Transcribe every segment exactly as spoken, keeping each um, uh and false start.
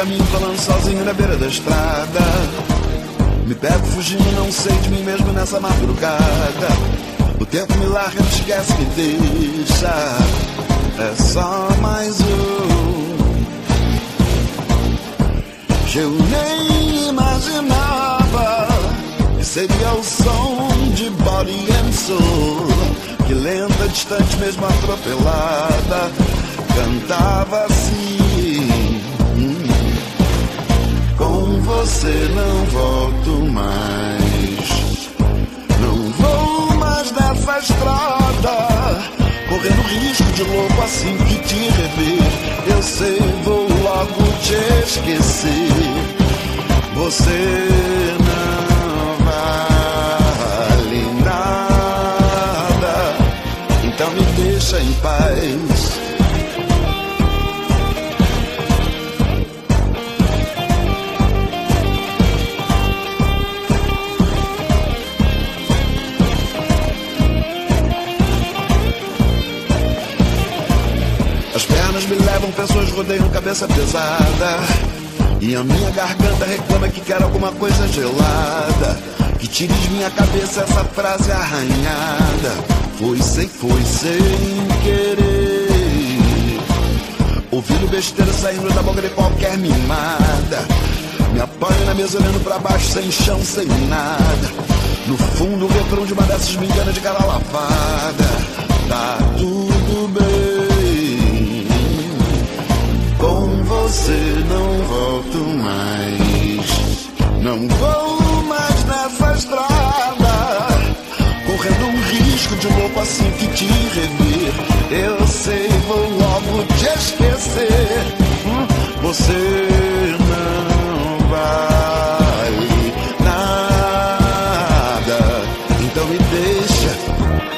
caminho, falando sozinho na beira da estrada. Me pego fugindo, não sei de mim mesmo nessa madrugada. O tempo me larga, me esquece, me deixa. É só mais um que eu nem imaginava que seria o som de Body and Soul, que lenta, distante, mesmo atropelada, cantava assim: hum, com você não volto mais, não vou mais nessa estrada, correndo risco de louco assim que te rever. Eu sei, vou logo te esquecer. Você não vale nada, então me deixa em paz. As pernas me levam, pessoas rodeiam, cabeça pesada, e a minha garganta reclama que quer alguma coisa gelada, que tire de minha cabeça essa frase arranhada: foi sem, foi sem querer. Ouvindo besteira saindo da boca de qualquer mimada, me apanho na mesa olhando pra baixo, sem chão, sem nada. No fundo o refrão de uma dessas me engana de cara lavada. Tá tudo bem, com você não volto mais, não vou mais nessa estrada, correndo um risco de louco assim que te rever. Eu sei, vou logo te esquecer. hum, Você não vale nada, então me deixa.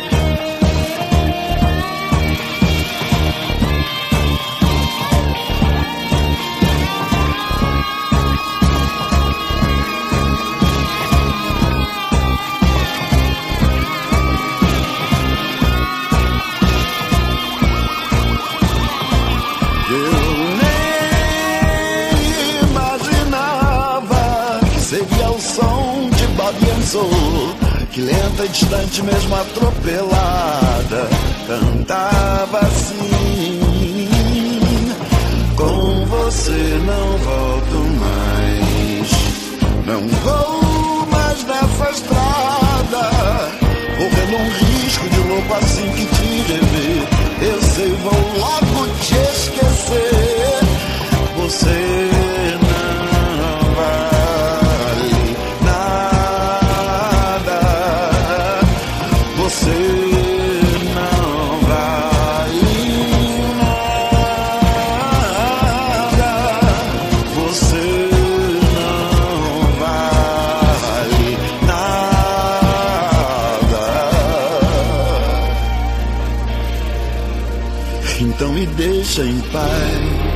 Que lenta e distante, mesmo atropelada, cantava assim: com você não volto mais, não vou mais nessa estrada, correndo um risco de louco assim que te rever. Eu sei, vou logo te esquecer. Você não vale nada, você não vale nada, você não vale nada. Então me deixa em paz.